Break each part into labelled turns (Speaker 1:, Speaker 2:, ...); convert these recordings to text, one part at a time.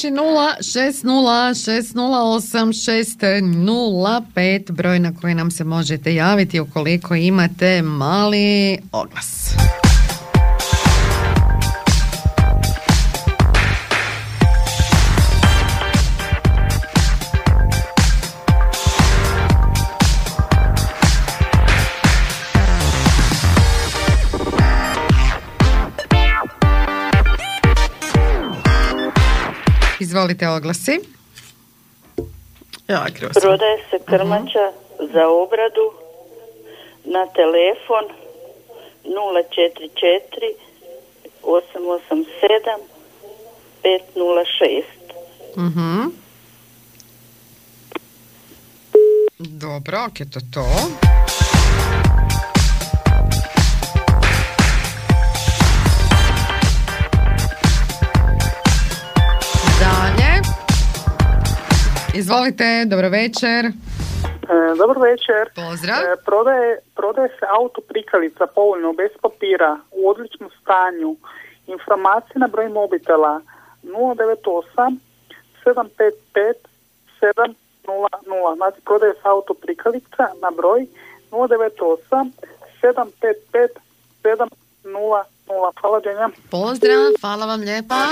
Speaker 1: Znači 060608605, broj na koji nam se možete javiti ukoliko imate mali oglas. Izvolite oglasi.
Speaker 2: Prodaje se krmača za obradu na telefon 044 887 506.
Speaker 1: Dobro, ok, to. Izvolite, dobro večer.
Speaker 3: Dobro večer.
Speaker 1: Pozdrav.
Speaker 3: Prodaje se auto prikolica povoljno, bez papira, u odličnom stanju. Informacije na broj mobitela 098 755 700. Znači prodaje se auto prikolica na broj 098 755 700. Hvala, Dženja.
Speaker 1: Pozdrav, hvala vam lijepa.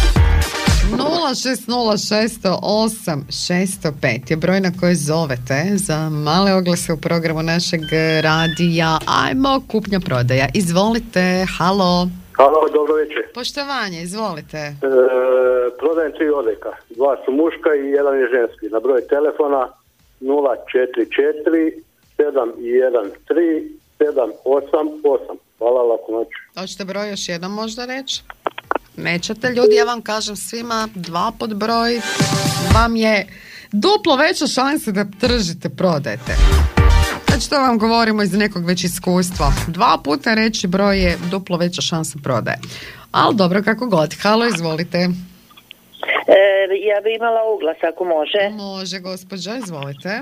Speaker 1: 060608605 je broj na koji zovete za male oglase u programu našeg radija. Ajmo, kupnja prodaja. Izvolite, halo.
Speaker 4: Halo, dobro večer.
Speaker 1: Poštovanje, izvolite.
Speaker 4: Prodajem 3 odeka. 2 su muška i 1 je ženski. Na broj telefona 044 713 788. Hvala, laku noć.
Speaker 1: Hoćete broj još jednom možda reći? Nećete, ljudi, ja vam kažem svima, 2 pod broj vam je duplo veća šansa da tržite, prodajete. Znači to vam govorimo iz nekog već iskustva. 2 puta reći broj je duplo veća šansa prodaje. Ali dobro, kako god. Halo, izvolite.
Speaker 2: Ja bi imala oglas ako može.
Speaker 1: Može, gospođa, izvolite.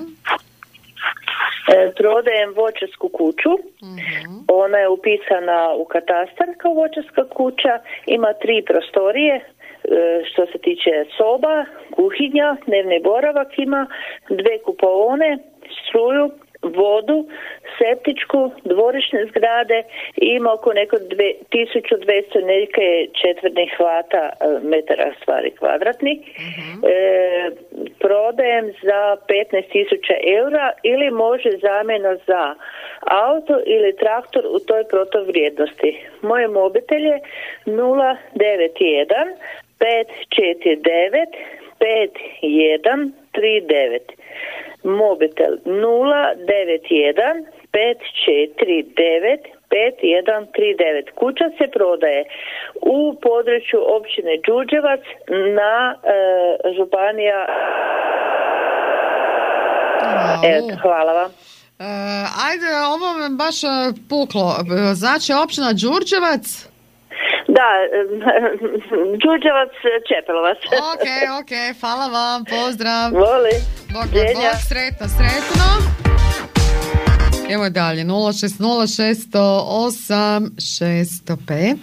Speaker 2: Prodajem voćarsku kuću. Ona je upisana u katastar kao voćarska kuća. Ima 3 prostorije. Što se tiče soba, kuhinja, dnevni boravak ima, 2 kupaone, struju, vodu, septičku, dvorišne zgrade i ima oko neko 1200 neke četvrtnih hvata metara stvari kvadratni. Prodajem za 15.000 eura ili može zamjena za auto ili traktor u toj protuvrijednosti. Moje mobitel je 091 549 5139. Mobitel 091 549 5139. Kuća se prodaje u području općine Đurđevac na županija. Hvala vam.
Speaker 1: Ajde, ovo me baš puklo. Znači općina Đurđevac?
Speaker 2: Da, Đurđevac, Čepelovac.
Speaker 1: Ok, hvala vam, pozdrav.
Speaker 2: Voli.
Speaker 1: Bog, sretno. Idemo dalje, 060608605.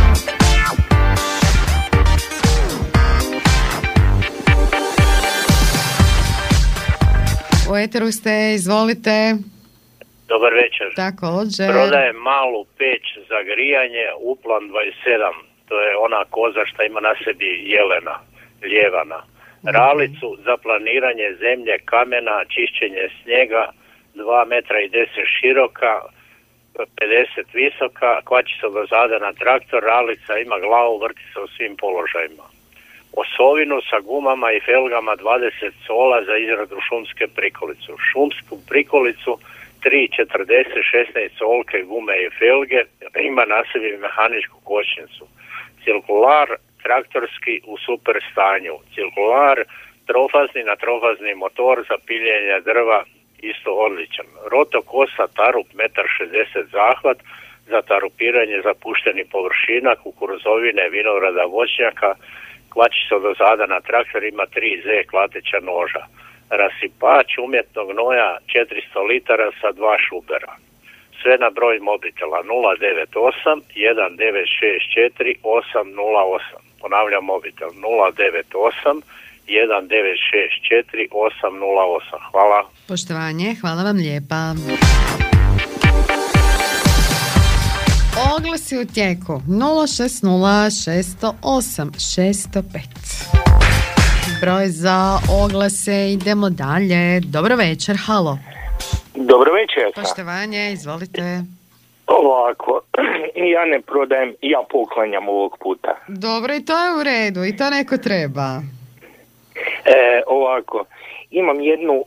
Speaker 1: U eteru ste, izvolite.
Speaker 5: Dobar večer.
Speaker 1: Također.
Speaker 5: Prodajem malu peć za grijanje, Uplan 27. To je ona koza što ima na sebi jelena, ljevana. Ralicu za planiranje zemlje, kamena, čišćenje snijega, 2 metra i 10 široka, 50 visoka, kvači se do zada na traktor, ralica ima glavu, vrti se u svim položajima. Osovinu sa gumama i felgama 20 sola za izradu šumske prikolicu. Šumsku prikolicu 3,40, 16 solke gume i felge, ima na sebi mehaničku kočnicu. Cirkular traktorski u super stanju. Cirkular trofazni na trofazni motor za piljenje drva isto odličan. Roto kosa tarup 1,60 m zahvat za tarupiranje zapuštenih površina, kukuruzovine, vinograda, voćnjaka. Kvači se do zada na traktor, ima 3Z klateća noža. Rasipač umjetnog gnoja 400 litara sa 2 šubera. Sve na broj mobitela 098 1964 808. Ponavljam mobitel 098 1964 808. Hvala.
Speaker 1: Poštovanje, hvala vam lijepa. Oglasi u tijeku 060 608 605. Broj za oglase, idemo dalje. Dobro večer, halo.
Speaker 6: Dobro večer.
Speaker 1: Poštovanje, izvolite.
Speaker 6: Ovako, ja ne prodajem, ja poklanjam ovog puta.
Speaker 1: Dobro, i to je u redu, i to neko treba.
Speaker 6: Ovako, imam jednu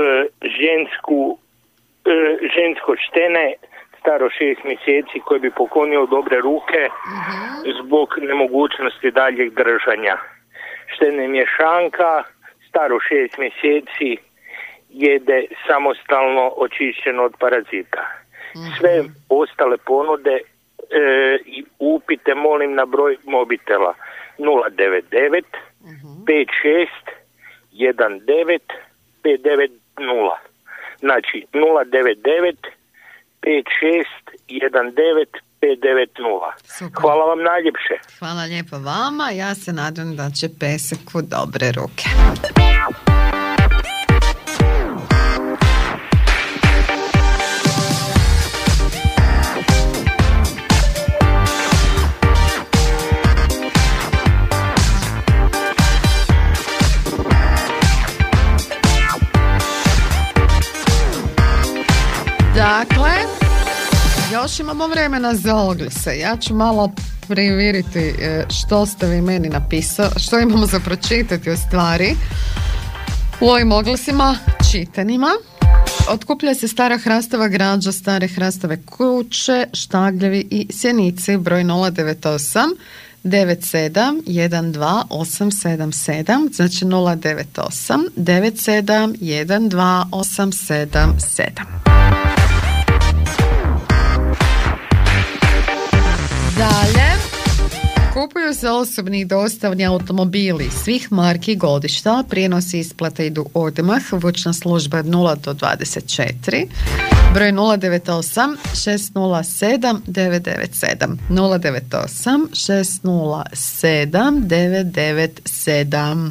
Speaker 6: žensko štene, staro 6 mjeseci, koje bi poklonio dobre ruke zbog nemogućnosti daljeg držanja. Štene mješanka, staro 6 mjeseci, jede samostalno, očišćeno od parazita. Sve ostale ponude i upite molim na broj mobitela 099 56 19 590. Znači 099 56 19 590.
Speaker 1: Super.
Speaker 6: Hvala vam najljepše.
Speaker 1: Hvala lijepo vama, ja se nadam da će pesek u dobre ruke. Dakle, još imamo vremena za oglase. Ja ću malo previriti što ste vi meni napisali, što imamo za pročitati u stvari u ovim oglasima čitanima. Otkuplja se stara hrastava građa, stare hrastave kuće, štagljevi i sjenici, broj 098 97 12 877, znači 098 97 12 877. Dalje, kupuju se osobni i dostavni automobili svih marki i godišta, prijenosi isplate idu odmah, vučna služba 0 do 24, broj 098 607 997, 098 607 997.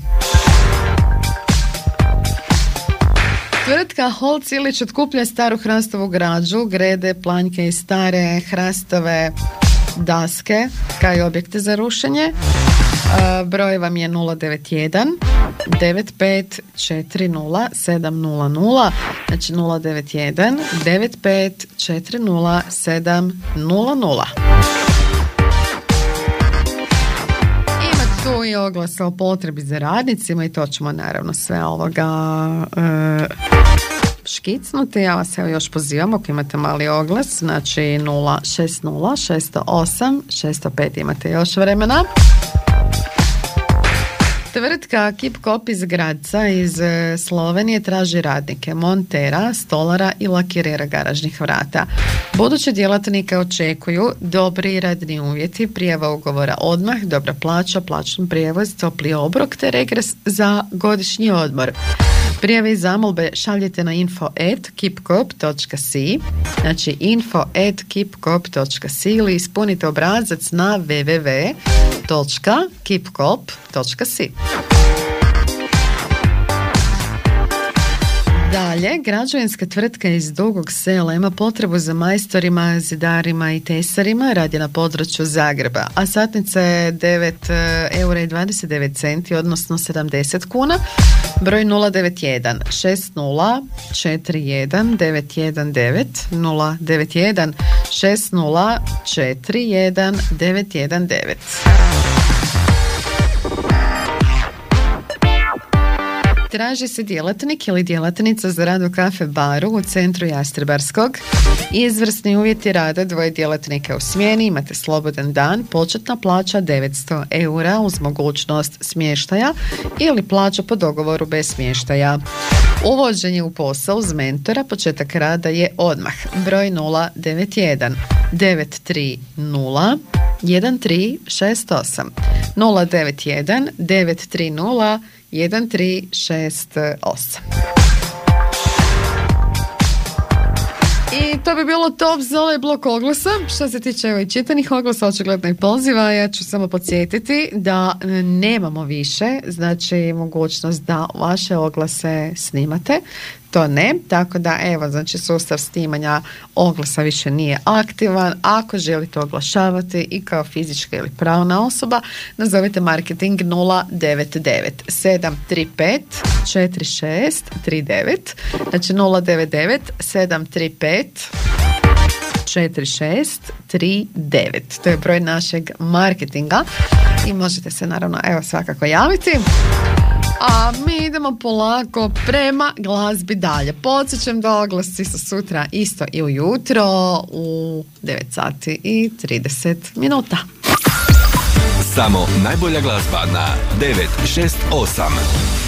Speaker 1: Tvrtka Holc Ilić otkuplja staru hrastovu građu, grede, planjke i stare hrastove daske kao i objekte za rušenje. Broj vam je 091 95 40 700, znači 091 95 40 700. Ima tu i oglas o potrebi za radnicima i to ćemo naravno sve ovoga škicnuti. Ja vas evo još pozivam ako imate mali oglas, znači 060 608 605, imate još vremena. Tvrtka Kip Kop iz Gradca iz Slovenije traži radnike, montera, stolara i lakirera garažnih vrata. Buduće djelatnike očekuju dobri radni uvjeti, prijava ugovora odmah, dobra plaća, plaćen prijevoz, topli obrok te regres za godišnji odmor. Prijave i zamolbe šaljite na info@kipkop.si, znači info@kipkop.si ili ispunite obrazac na www.kipkop.si. Dalje, građevinska tvrtka iz Dugog Sela ima potrebu za majstorima, zidarima i tesarima, radi na području Zagreba, a satnica je 9,29 €, odnosno 70 kuna. Broj 091 60 41 919, 091 60 41 919. Traži se djelatnik ili djelatnica za rad u kafe baru u centru Jastrebarskog. Izvrsni uvjeti rada, 2 djelatnika u smjeni, imate slobodan dan, početna plaća 900 € uz mogućnost smještaja ili plaća po dogovoru bez smještaja. Uvođenje u posao uz mentora, početak rada je odmah. Broj 091 930 1368, 091 930 1368. to bi bilo top za ovaj blok oglasa. Što se tiče i čitanih oglasa, očigledno i poziva, ja ću samo podsjetiti da nemamo više, znači mogućnost da vaše oglase snimate. To ne, tako da evo, znači sustav snimanja oglasa više nije aktivan. Ako želite oglašavati i kao fizička ili pravna osoba, nazovite marketing 099 735 4639, znači 099 735 4639. To je broj našeg marketinga i možete se naravno evo svakako javiti. A mi idemo polako prema glazbi dalje. Podsjećam da oglasi su sutra isto i ujutro u 9 sati i 30 minuta.
Speaker 7: Samo najbolja glazba na 968.